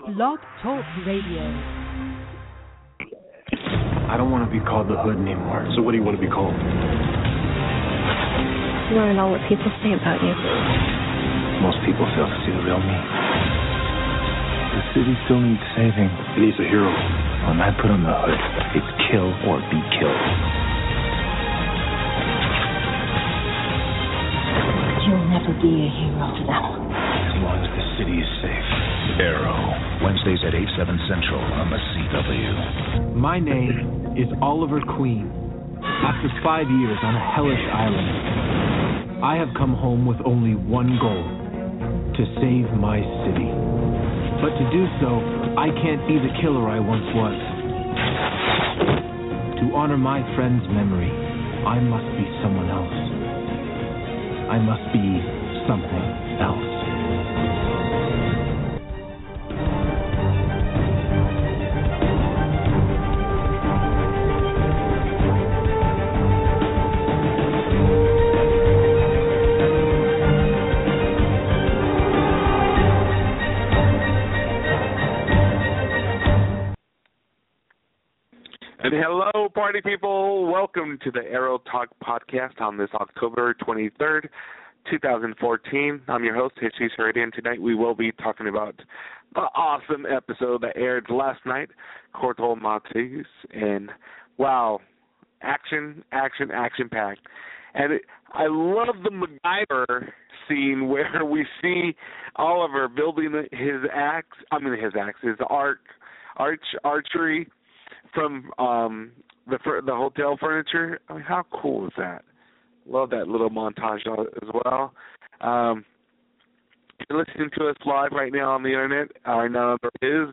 Blog Talk Radio. I don't want to be called the Hood anymore. So what do you want to be called? You want to know what people say about you? Most people fail to see the real me. The city still needs saving. It needs a hero. When I put on the hood, it's kill or be killed. You'll never be a hero to them. As long as the city is safe. Arrow, Wednesdays at 8, 7 Central on the CW. My name is Oliver Queen. After 5 years on a hellish island, I have come home with only one goal: to save my city. But to do so, I can't be the killer I once was. To honor my friend's memory, I must be someone else. I must be something else. And hello, party people. Welcome to the Arrow Talk podcast on this October 23rd, 2014. I'm your host, Jesus Heredia, and tonight we will be talking about the awesome episode that aired last night, Corto Maltese, and wow, action-packed. And I love the MacGyver scene where we see Oliver building his archery from the hotel furniture. I mean, how cool is that? Love that little montage as well. You're listening to us live right now on the internet. Our number is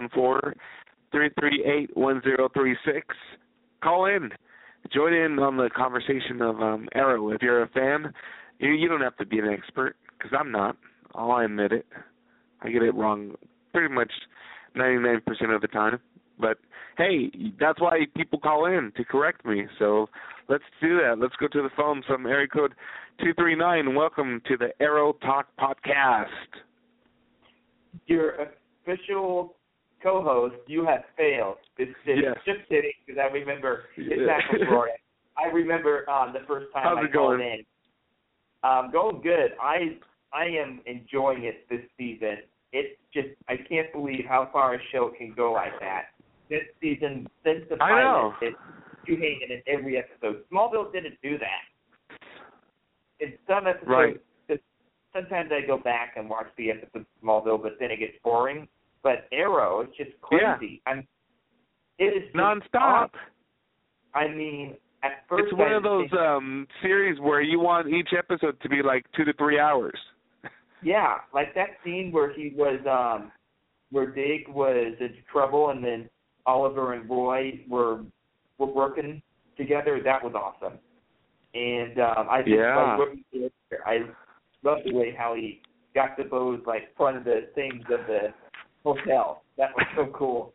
914-338-1036. Call in. Join in on the conversation of Arrow. If you're a fan, you don't have to be an expert, because I'm not. I'll admit it. I get it wrong pretty much 99% of the time. But, hey, that's why people call in, to correct me. So let's do that. Let's go to the phone from area code 239. Welcome to the Arrow Talk podcast. Your official co-host, you have failed. Just kidding, because I remember it's back in Florida. I remember the first time I called in. Going good. I am enjoying it this season. It's just, I can't believe how far a show can go like that. This season, since the pilot, it's you hanging in every episode. Smallville didn't do that. In some episodes, right. Sometimes I go back and watch the episode of Smallville, but then it gets boring. But Arrow, it's just crazy. Yeah. It is nonstop. I mean, at first, it's one of those series where you want each episode to be like 2 to 3 hours. Yeah, like that scene where he was, where Dig was in trouble, and then Oliver and Roy were working together. That was awesome. And I just love what he did there. I love the way how he got the bows like front of the things of the hotel. That was so cool.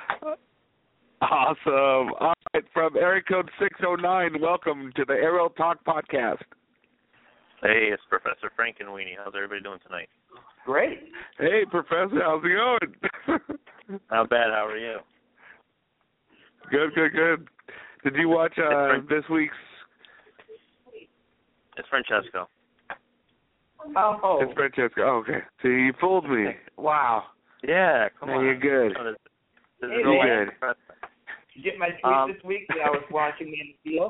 Awesome. All right, from area code 609, welcome to the Arrow Talk podcast. Hey, it's Professor Frankenweenie. How's everybody doing tonight? Great. Hey, Professor, how's it going? Not bad. How are you? Good. Did you watch this week's? It's Francesco. Oh. It's Francesco. Oh, okay. See, you fooled me. Wow. Yeah, come on. You're good. Oh, this is real good. good. Did you get my tweet this week that I was watching Man of Steel?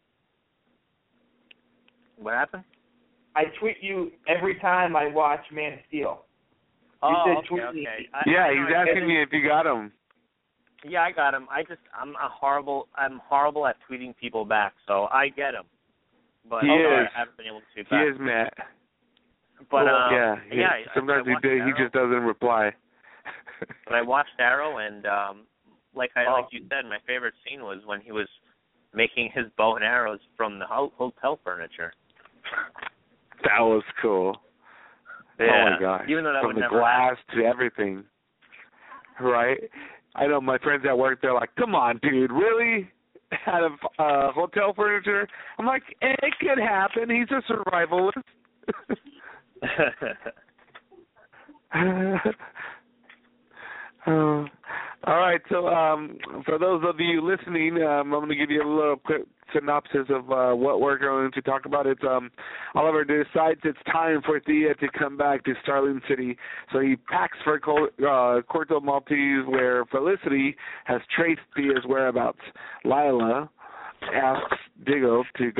What happened? I tweet you every time I watch Man of Steel. Okay. He's asking me if you got him. Yeah, I got him. I'm horrible at tweeting people back, so I get him. But I haven't been able to tweet back. He is Matt. But sometimes he just doesn't reply. But I watched Arrow, and like you said, my favorite scene was when he was making his bow and arrows from the hotel furniture. That was cool. Yeah. Oh my gosh! Even though that from would the never glass happen. to everything, right? I know my friends at work. They're like, "Come on, dude, really? Out of hotel furniture?" I'm like, "It could happen. He's a survivalist." All right, so for those of you listening, I'm going to give you a little quick synopsis of what we're going to talk about. It's Oliver decides it's time for Thea to come back to Starling City, so he packs for Corto Maltese, where Felicity has traced Thea's whereabouts. Lila asks Diggle to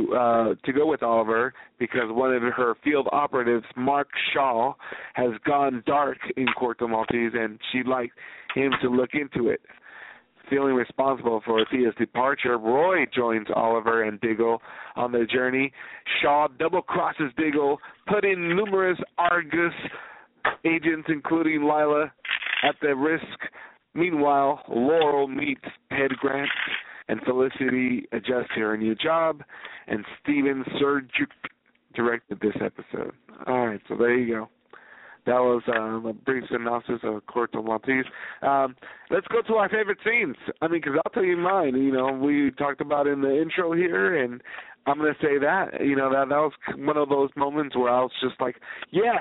go with Oliver because one of her field operatives, Mark Shaw, has gone dark in Corto Maltese, and she'd like him to look into it. Feeling responsible for Thea's departure, Roy joins Oliver and Diggle on their journey. Shaw double-crosses Diggle, putting numerous Argus agents, including Lila, at the risk. Meanwhile, Laurel meets Ted Grant, and Felicity adjusts to her new job, and Steven Surjuk directed this episode. All right, so there you go. That was a brief synopsis of Corto Maltese. Let's go to our favorite scenes. I mean, because I'll tell you mine. You know, we talked about in the intro here, and I'm going to say that. You know, that was one of those moments where I was just like, yes,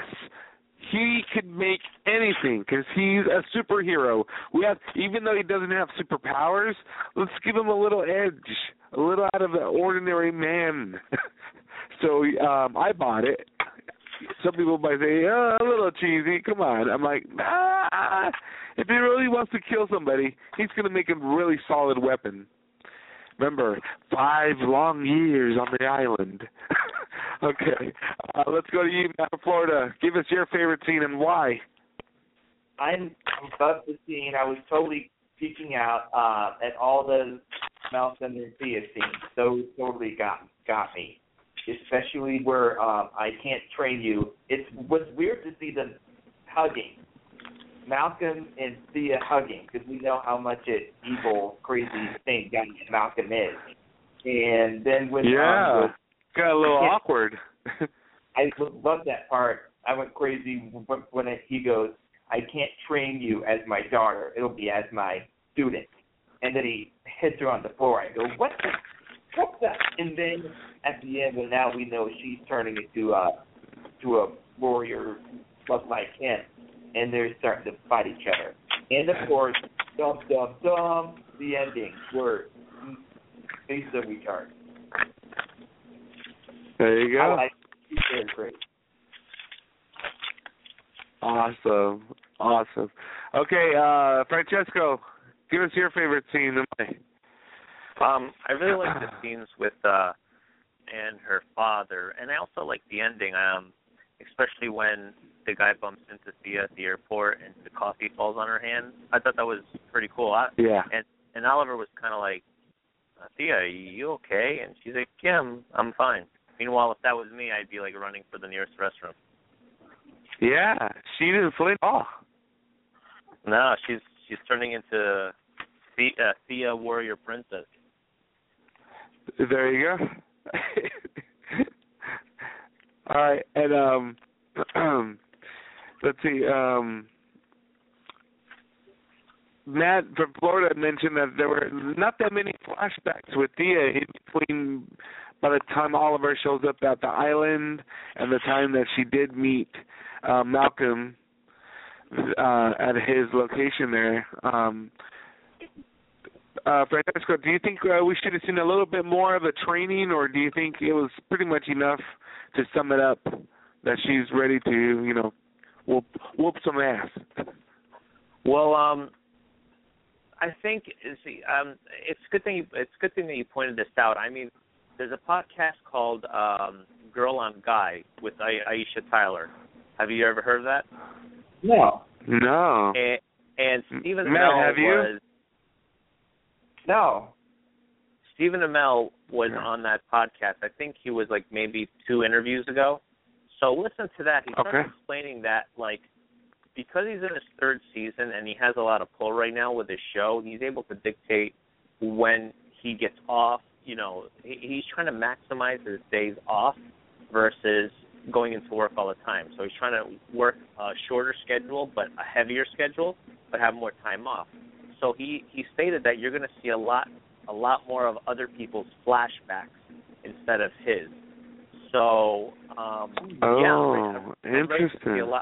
he could make anything because he's a superhero. Even though he doesn't have superpowers, let's give him a little edge, a little out of the ordinary man. So I bought it. Some people might say, a little cheesy. Come on. I'm like, nah. If he really wants to kill somebody, he's going to make a really solid weapon. Remember, 5 long years on the island. Okay. Let's go to you, Matt, Florida. Give us your favorite scene and why. I'm above the scene. I was totally peeking out at all the Malcolm and Thea scenes. Those totally got me. Especially where I can't train you. It was weird to see them hugging. Malcolm and Thea hugging, because we know how much an evil, crazy thing Malcolm is. And then when got a little awkward. I love that part. I went crazy when he goes, I can't train you as my daughter. It'll be as my student. And then he hits her on the floor. I go, what's that? And then at the end, well, now we know she's turning into a warrior like him, and they're starting to fight each other. And of course, dum dum dum, the ending where he's a retard. There you go. He's very great. Awesome. Okay, Francesco, give us your favorite scene. I really like the scenes with and her father, and I also like the ending, especially when the guy bumps into Thea at the airport and the coffee falls on her hand. I thought that was pretty cool. And Oliver was kind of like, Thea, are you okay? And she's like, yeah, I'm fine. Meanwhile, if that was me, I'd be like running for the nearest restroom. Yeah, she didn't flinch. Oh. No, she's turning into Thea Warrior Princess. There you go. All right, and let's see. Matt from Florida mentioned that there were not that many flashbacks with Thea in between by the time Oliver shows up at the island and the time that she did meet Malcolm at his location there. Francesco, do you think we should have seen a little bit more of the training, or do you think it was pretty much enough to sum it up that she's ready to, whoop some ass? Well, I think it's a good thing that you pointed this out. I mean, there's a podcast called Girl on Guy with Aisha Tyler. Have you ever heard of that? No. And Stephen Matt, Amell have you? No. Stephen Amell was on that podcast. I think he was like maybe 2 interviews ago. So listen to that. He started explaining that, like, because he's in his 3rd season and he has a lot of pull right now with his show, he's able to dictate when he gets off. He's trying to maximize his days off versus going into work all the time. So he's trying to work a shorter schedule but a heavier schedule, but have more time off. So he stated that you're going to see a lot more of other people's flashbacks instead of his. So interesting.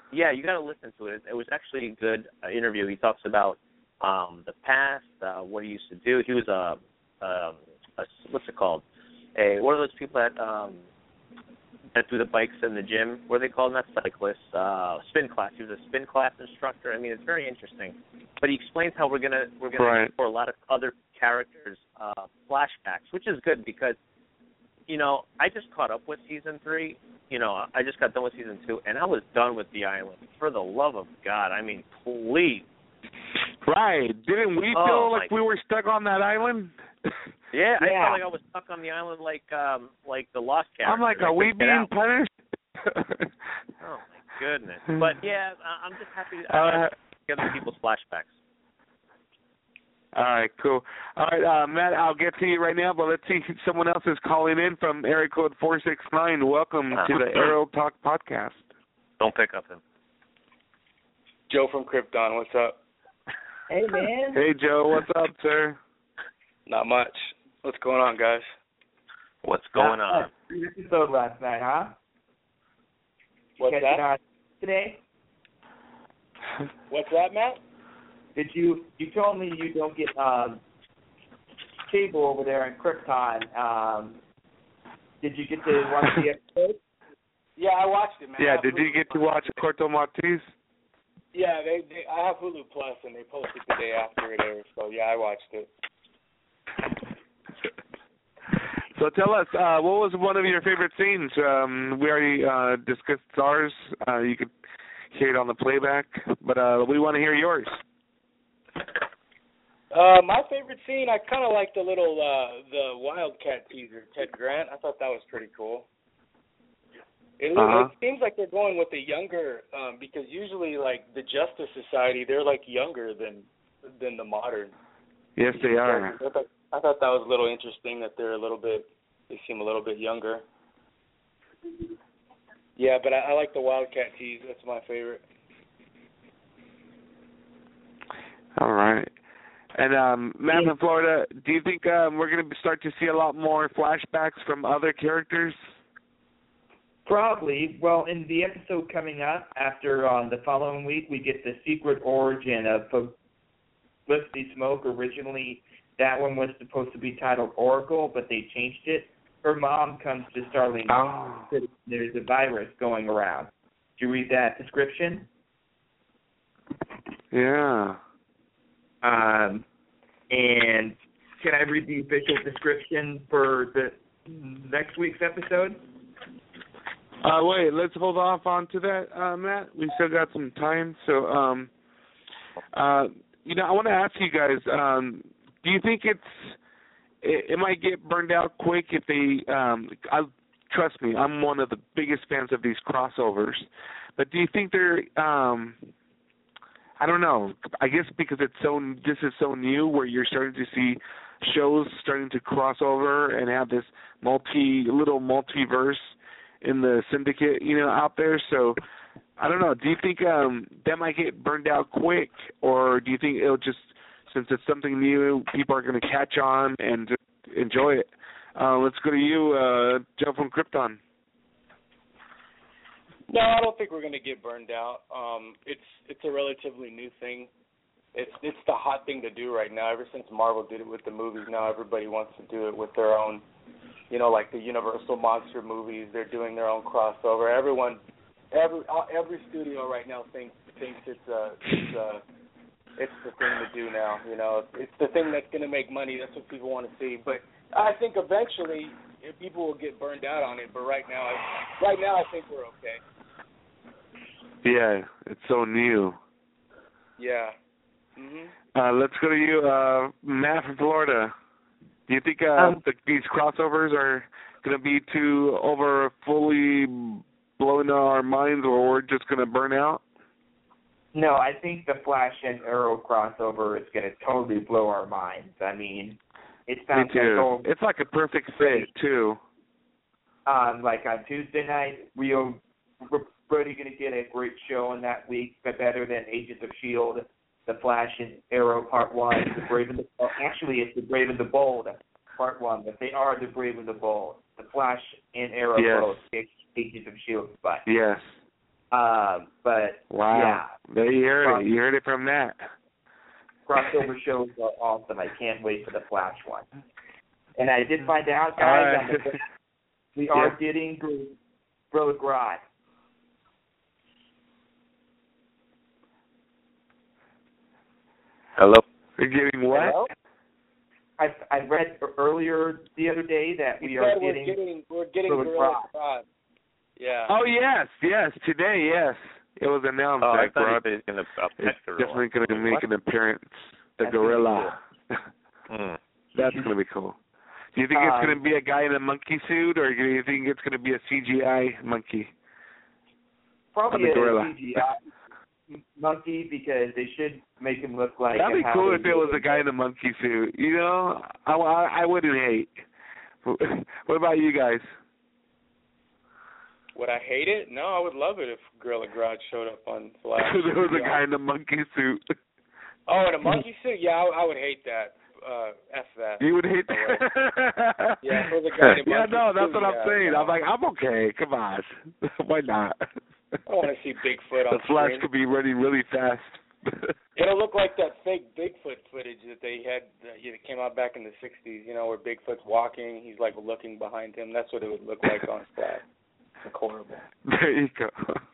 Yeah, you got to listen to it. It was actually a good interview. He talks about the past, what he used to do. He was what's it called? One of those people that do the bikes in the gym. What are they called? Not cyclists. Spin class. He was a spin class instructor. I mean, it's very interesting. But he explains how we're gonna explore a lot of other characters' flashbacks, which is good because, I just caught up with season 3. I just got done with season 2, and I was done with the island. For the love of God, I mean, please. Right? Didn't we feel like we were stuck on that island? Yeah, I felt like I was stuck on the island like the Lost character. I'm like, are we being punished? Oh my goodness! But yeah, I'm just happy to get other people's flashbacks. All right, cool. All right, Matt, I'll get to you right now, but let's see. Someone else is calling in from area code 469. Welcome to the Aero Talk podcast. Don't pick up him. Joe from Krypton, what's up? Hey, man. Hey, Joe, what's up, sir? Not much. What's going on, guys? What's going on? Episode last night, huh? What's that? Today? What's that, Matt? You told me you don't get cable over there in Krypton. Did you get to watch the episode? Yeah, I watched it, man. Yeah, did you get to watch Corto Maltese? Yeah, I have Hulu Plus, and they posted the day after it aired, so yeah, I watched it. So tell us, what was one of your favorite scenes? We already discussed ours. You could hear it on the playback, but we want to hear yours. My favorite scene, I kind of liked the little the Wildcat teaser, Ted Grant. I thought that was pretty cool. It seems like they're going with the younger, because usually, like, the Justice Society, they're, like, younger than the modern. Yes, they are. I thought that was a little interesting that they seem a little bit younger. Yeah, but I like the Wildcat tease. That's my favorite. All right. And Matt from Florida, do you think we're going to start to see a lot more flashbacks from other characters? Probably. Well, in the episode coming up after the following week, we get the secret origin of Felicity Smoke. Originally, that one was supposed to be titled Oracle, but they changed it. Her mom comes to Starling. There's a virus going around. Did you read that description? Yeah. And can I read the official description for the next week's episode? Wait, let's hold off on to that, Matt. We still got some time. So, I want to ask you guys, do you think it might get burned out quick if they, trust me, I'm one of the biggest fans of these crossovers, but do you think they're, I don't know, I guess because this is so new where you're starting to see shows starting to cross over and have this little multiverse in the syndicate, out there. So, I don't know. Do you think that might get burned out quick, or do you think it'll just, since it's something new, people are going to catch on and just enjoy it? Let's go to you, Joe from Krypton. No, I don't think we're going to get burned out. It's a relatively new thing. It's the hot thing to do right now. Ever since Marvel did it with the movies, now everybody wants to do it with their own. Like the Universal monster movies, they're doing their own crossover. Every studio right now thinks it's the thing to do now. It's the thing that's going to make money. That's what people want to see. But I think eventually people will get burned out on it. But right now I think we're okay. Yeah, it's so new. Yeah. Mhm. Let's go to you, Matt from Florida. Do you think these crossovers are going to be fully blowing our minds, or we're just going to burn out? No, I think the Flash and Arrow crossover is going to totally blow our minds. I mean, it sounds like it's like a perfect fit too. Like on Tuesday night, we're pretty going to get a great show on that week, but better than Agents of S.H.I.E.L.D., The Flash and Arrow Part 1, The Brave and the Bold. Actually, it's The Brave and the Bold Part 1, but they are The Brave and the Bold. The Flash and Arrow both Agents of S.H.I.E.L.D. But yes. But wow, yeah, there you heard it. You heard it from that. Crossover shows are awesome. I can't wait for the Flash one. And I did find out, guys, we are getting Gorilla Grodd. Hello? You're getting what? Hello? I read earlier the other day that we're getting Gorilla Grodd. Yeah. Oh, yes. Today, yes. It was announced that Grodd is definitely going to make an appearance. The gorilla. That's going to be cool. Do you think it's going to be a guy in a monkey suit, or do you think it's going to be a CGI monkey? Probably a gorilla. CGI monkey, because they should make him look like. That'd be cool if it was a guy in a monkey suit. You know, I wouldn't hate. What about you guys? Would I hate it? No, I would love it if Gorilla Grodd showed up on Flash. There was a guy in a monkey suit. Oh, in a monkey suit? Yeah, I would hate that. F that. You would hate that? Yeah, if it was a guy in a monkey no, that's suit, what I'm saying. No. I'm like, I'm okay. Come on. Why not? I want to see Bigfoot on the Flash screen. could be running really fast. It'll look like that fake Bigfoot footage that they had that came out back in the 60s, where Bigfoot's walking, he's like looking behind him. That's what it would look like on Flash. It's horrible. There you go.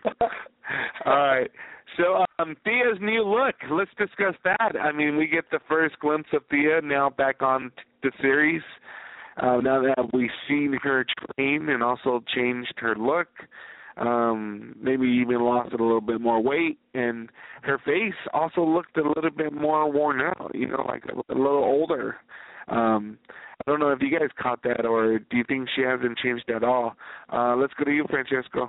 All right. So Thea's new look, let's discuss that. I mean, we get the first glimpse of Thea now back on the series. Now that we've seen her train and also changed her look, maybe even lost a little bit more weight, and her face also looked a little bit more worn out, like a little older. I don't know if you guys caught that, or do you think she hasn't changed at all? Let's go to you, Francesco.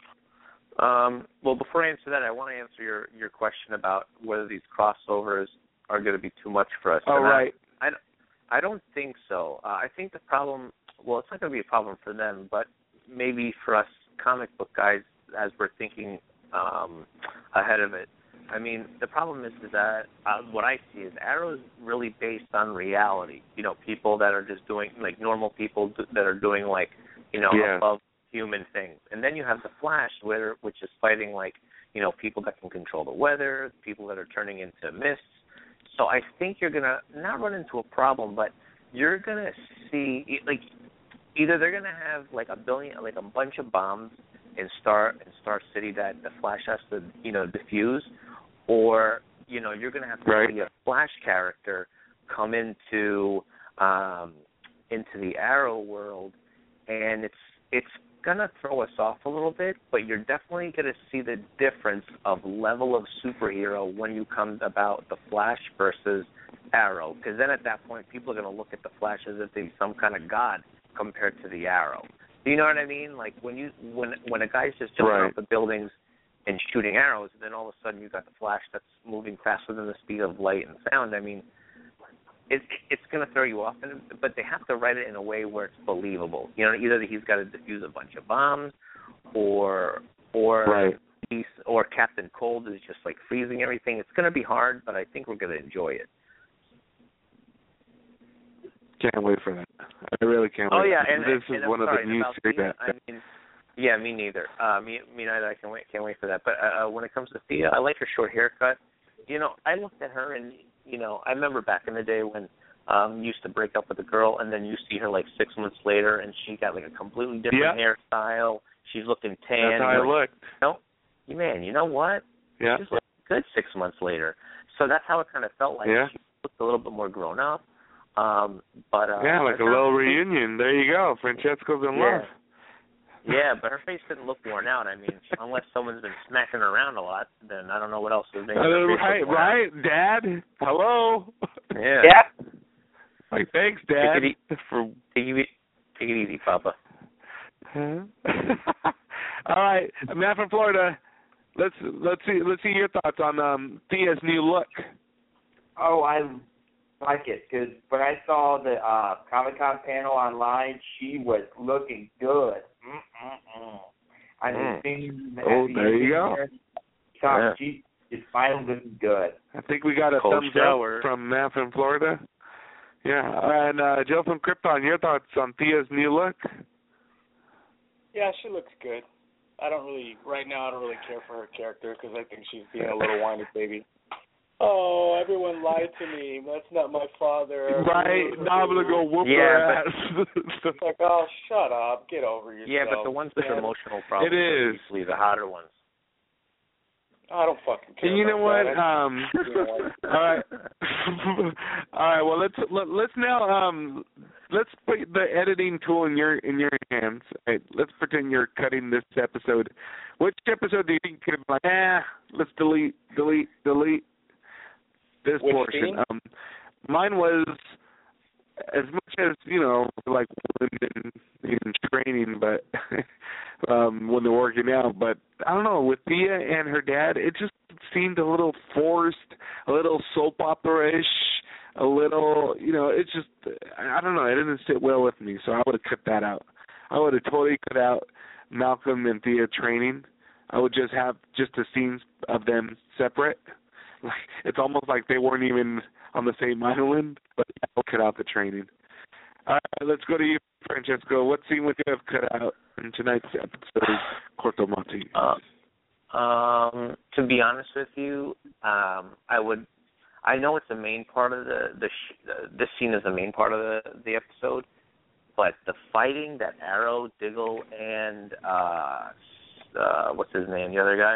Well, before I answer that, I want to answer your question about whether these crossovers are going to be too much for us. Oh, right. I don't think so. I think the problem, well, it's not going to be a problem for them, but maybe for us comic book guys as we're thinking ahead of it. I mean, the problem is that what I see is Arrow is really based on reality. People that are just doing, like normal people that are doing like, above human things. And then you have the Flash, which is fighting like, people that can control the weather, people that are turning into mists. So I think you're going to not run into a problem, but you're going to see, like, either they're going to have like a bunch of bombs in Star City that the Flash has to, defuse, or, you're going to have to see a Flash character come into the Arrow world, and it's going to throw us off a little bit, but you're definitely going to see the difference of level of superhero when you come about the Flash versus Arrow, because then at that point people are going to look at the Flash as if they're some kind of god compared to the Arrow. Do you know what I mean? Like when a guy's just jumping off the buildings and shooting arrows, and then all of a sudden you've got the Flash that's moving faster than the speed of light and sound. I mean, it's going to throw you off, but they have to write it in a way where it's believable. Either he's got to defuse a bunch of bombs, or Captain Cold is just like freezing everything. It's going to be hard, but I think we're going to enjoy it. Can't wait for that. I really can't wait. Oh yeah, this is one of the new series. Yeah, me neither. Me neither. I can't wait for that. But when it comes to Thea, I like her short haircut. I looked at her and I remember back in the day when you used to break up with a girl and then you see her like 6 months later and she got like a completely different hairstyle. She's looking tan. That's how I looked. Man, you know what? Yeah. She's looking good 6 months later. So that's how it kind of felt like. Yeah. She looked a little bit more grown up. Like a little reunion. There you go. Francesco's in love. Yeah, but her face didn't look worn out. I mean, unless someone's been smacking her around a lot, then I don't know what else is making her face look worn out. Dad? Hello? Yeah. Like, thanks, Dad. Take it easy, Papa. All right, Matt from Florida. Let's see your thoughts on Thea's new look. Oh, I like it because when I saw the Comic-Con panel online, she was looking good. I mean, there you go. She is finally looking good. I think we got a thumbs up from Matt from Florida. Yeah, and Joe from Krypton, your thoughts on Thea's new look? Yeah, she looks good. I don't really care for her character because I think she's being a little whiny baby. Oh, everyone lied to me. That's not my father. Right. Now I'm going to go whoop her ass. It's like, oh, shut up. Get over yourself. Yeah, but the ones with emotional problems are usually the hotter ones. I don't fucking care. You know what? All right. All right. Well, let's now let's put the editing tool in your hands. Right, let's pretend you're cutting this episode. Which episode do you think could be like? Let's delete this Which portion. scene? Mine was as much as like women in training, but when they're working out. But I don't know, with Thea and her dad, it just seemed a little forced, a little soap opera-ish, a little, it's just, I don't know, it didn't sit well with me, so I would have cut that out. I would have totally cut out Malcolm and Thea training. I would just have just the scenes of them separate. Like, it's almost like they weren't even on the same island, but I'll cut out the training. All right, let's go to you, Francesco. What scene would you have cut out in tonight's episode of Corto Maltese? To be honest with you, I know it's the main part of this scene is the main part of the episode, but the fighting that Arrow, Diggle, and what's his name, the other guy?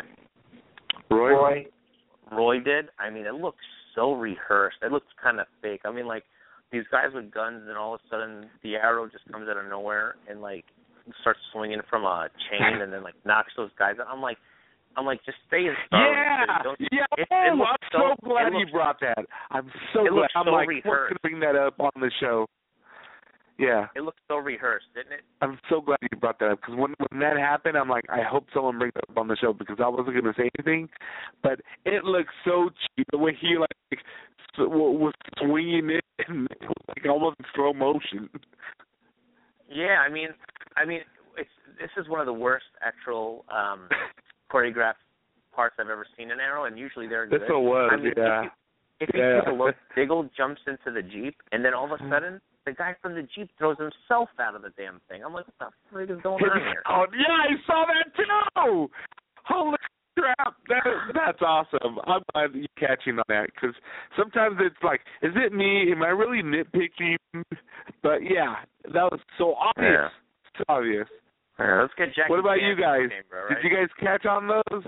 Roy did. I mean, it looks so rehearsed. It looks kind of fake. I mean, like, these guys with guns, and all of a sudden the arrow just comes out of nowhere and like starts swinging from a chain, and then like knocks those guys out. I'm like, just stay in Star Wars. I'm so glad you brought that. I'm so glad. I'm like, we're going to bring that up on the show. Yeah. It looks so rehearsed, didn't it? I'm so glad you brought that up, because when that happened, I'm like, I hope someone brings it up on the show, because I wasn't going to say anything, but it looked so cheap. The way he was swinging it, and it was like almost in slow motion. Yeah, I mean, this is one of the worst actual choreographed parts I've ever seen in Arrow, and usually they're good. This one was, I mean, If you take a look, Diggle jumps into the Jeep, and then all of a sudden, the guy from the Jeep throws himself out of the damn thing. I'm like, what the freak is going on here? Oh, yeah, I saw that too! Holy crap, that's awesome. I'm glad you're catching on that, because sometimes it's like, is it me? Am I really nitpicking? But yeah, that was so obvious. Yeah. So obvious. Yeah, let's get Jackie. What about you guys? Chamber, right? Did you guys catch on those?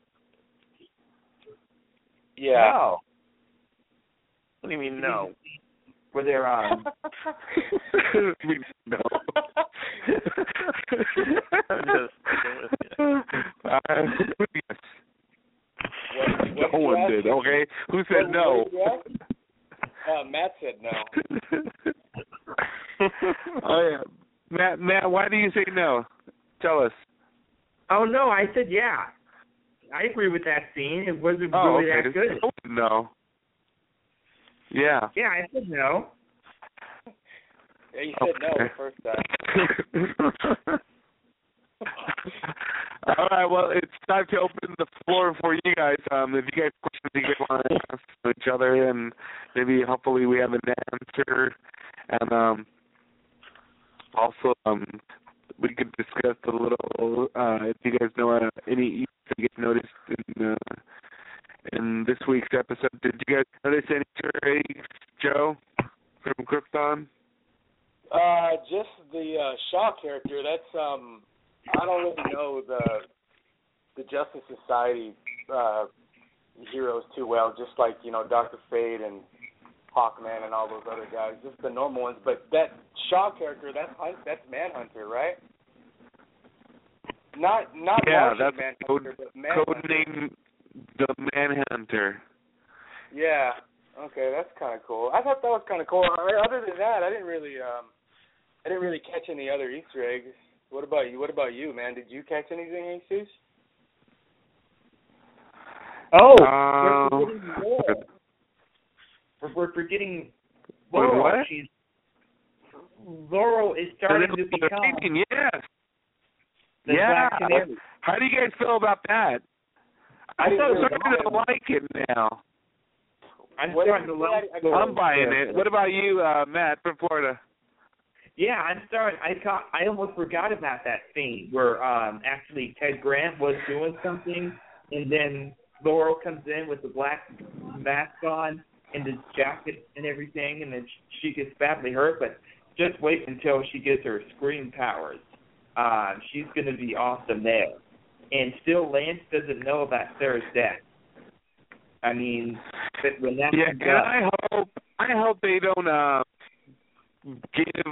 Yeah. No. What do you mean, no? Were there on? No. No one did, okay? Who said no? Matt said no. Oh, yeah. Matt, why do you say no? Tell us. Oh, no, I said yeah. I agree with that scene. It wasn't really that good. No. Yeah. Yeah, I said no. Yeah, you said no the first time. All right, well, it's time to open the floor for you guys. If you guys have questions you guys want to ask each other, and maybe hopefully we have an answer. And also, we could discuss a little, if you guys know any Easter eggs noticed in this week's episode. Did you guys notice any Easter eggs, Joe, from Krypton? Just the Shaw character. That's I don't really know the Justice Society heroes too well. Just like Dr. Fate and Hawkman and all those other guys. Just the normal ones. But that Shaw character, that's Manhunter, right? Not yeah, Martian that's Manhunter, but Manhunter. Code name the Manhunter. Yeah. Okay, that's kind of cool. I thought that was kind of cool. Other than that, I didn't really catch any other Easter eggs. What about you, man? Did you catch anything, Jesus? Oh, we're forgetting Laurel. What? Laurel is starting to become yes. the Yeah. Black Canary. How do you guys feel about that? I'm starting to like it now. I'm starting to love Laurel. I'm buying it. What about you, Matt from Florida? Yeah, I'm sorry. I almost forgot about that scene where actually Ted Grant was doing something, and then Laurel comes in with the black mask on and the jacket and everything, and then she gets badly hurt. But just wait until she gets her scream powers. She's going to be awesome there. And still, Lance doesn't know about Sarah's death. I mean, when that comes up, I hope they don't give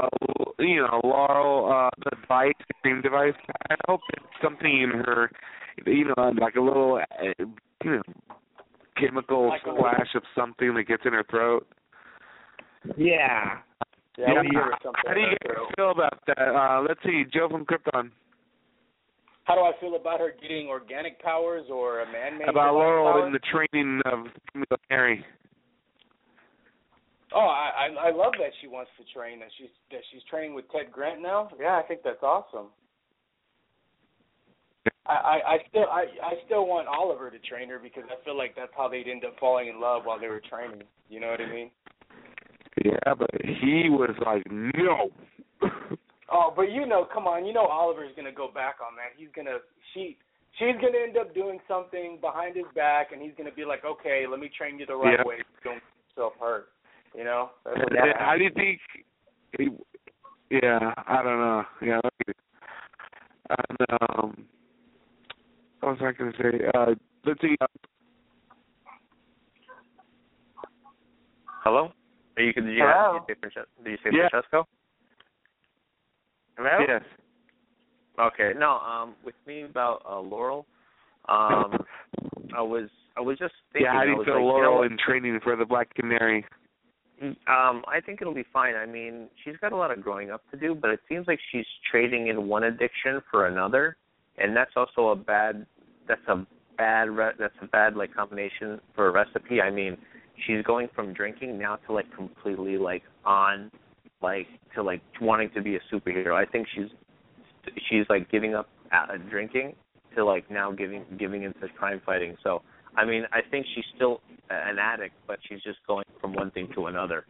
Laurel the device, scream device. I hope it's something in her, like a little chemical splash of something that gets in her throat. Yeah. How do you guys feel about that? Let's see, Joe from Krypton. How do I feel about her getting organic powers or a man-made about Laurel powers? in the training of Mary? Oh, I love that she wants to train. That she's training with Ted Grant now. Yeah, I think that's awesome. I still want Oliver to train her because I feel like that's how they'd end up falling in love while they were training. You know what I mean? Yeah, but he was like, no. Oh, but come on, Oliver's gonna go back on that. She's gonna end up doing something behind his back, and he's gonna be like, okay, let me train you the right way. Don't get yourself hurt. How do you think? Yeah, I don't know. Yeah, what was I gonna say? Let's see. Hello? Did you say Francesco? Hello? Yes. Okay. No. With me about Laurel, I was just thinking. Yeah. How do you feel Laurel in training for the Black Canary? I think it'll be fine. I mean, she's got a lot of growing up to do, but it seems like she's trading in one addiction for another, and that's also a bad like combination for a recipe. I mean, she's going from drinking now to like completely like on like to like wanting to be a superhero. I think she's like giving up drinking to like now giving into crime fighting. So I mean, I think she's still an addict, but she's just going from one thing to another.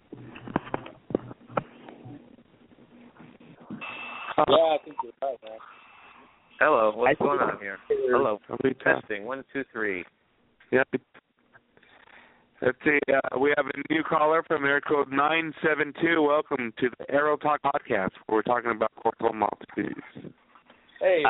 Yeah, I think you're right, man. Hello, what's going on here? Hello, testing 1, 2, 3. Yep. Let's see. We have a new caller from area code 972. Welcome to the Aero Talk podcast, where we're talking about corporal maltese. Hey.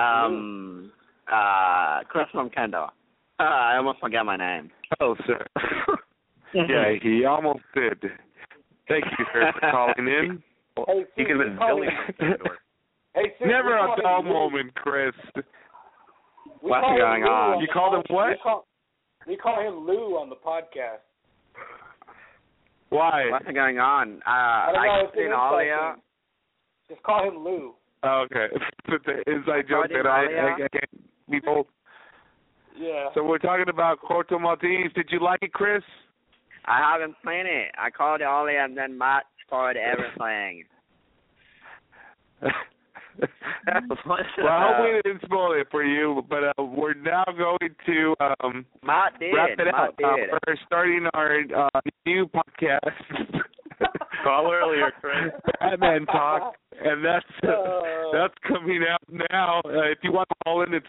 Chris from Kendall. I almost forgot my name. Oh, sir. Yeah, he almost did. Thank you, sir, for calling in. Hey, he could have been Billy. Hey, sir, never a dull moment, Chris. What's going on? You called him what? We call him Lou on the podcast. Why? What's going on? I seen Alia. Just call him Lou. Oh, okay. It's an inside joke that I can't be told. Yeah. So we're talking about Corto Maltese. Did you like it, Chris? I haven't seen it. I called Alia and then Matt spoiled everything. Well, I hope we didn't spoil it for you, but we're now going to Matt did. wrap it Matt up. did. We're starting our new podcast. Call earlier, Chris. Batman Talk, and that's coming out now. If you want to call in, it's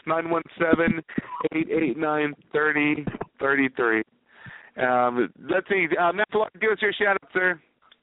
917-889-3033. Let's see. Matt, give us your shout-out, sir.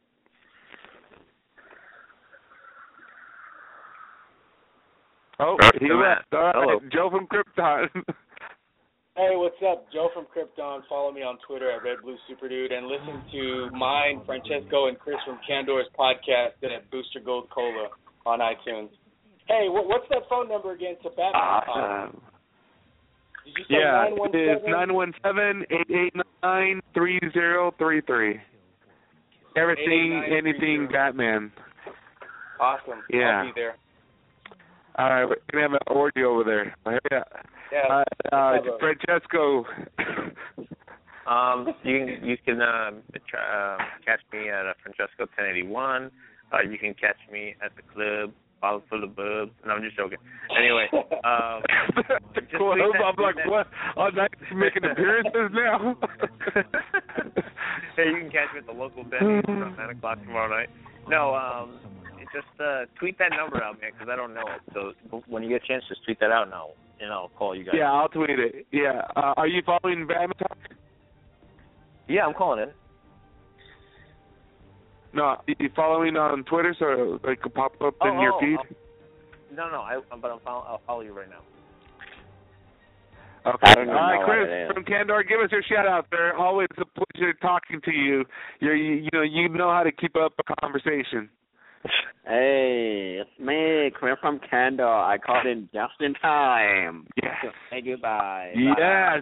Oh, he left. All right. Hello. Joe from Krypton. Hey, what's up? Joe from Krypton. Follow me on Twitter at RedBlueSuperDude and listen to mine, Francesco, and Chris from Candor's podcast at Booster Gold Cola on iTunes. Hey, what's that phone number again to Batman? Did you say 917? It is 917-889-3033. Everything, anything Batman. Awesome. Yeah. I'll be there. All right, we're going to have an orgy over there. Yeah. Francesco. You can catch me at Francesco 1081. You can catch me at the club, Bottle Full of Bubs. No, I'm just joking. Anyway. The club? I'm like, what? Oh, now you're making appearances now? Hey, you can catch me at the local venue from 9 o'clock tomorrow night. No, Just tweet that number out, man, because I don't know it. So when you get a chance, just tweet that out, and I'll call you guys. Yeah, I'll tweet it. Yeah. Are you following Bama Talk? Yeah, I'm calling in. No, you following on Twitter so it could pop up in your feed? No, I'll follow you right now. Okay. All right, Chris from Candor, give us your shout out there. Always a pleasure talking to you. You know how to keep up a conversation. Hey, it's me, Chris from Candor. I called in just in time. Yes. So say goodbye. Yes.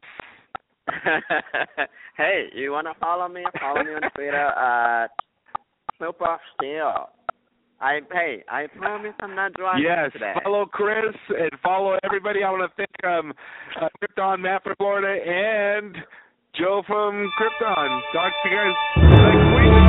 Hey, you want to follow me? Follow me on Twitter at Super Steel. I promise I'm not driving today. Yes, follow Chris and follow everybody. I want to thank Krypton, Matt from Florida, and Joe from Krypton. Talk to you guys next week.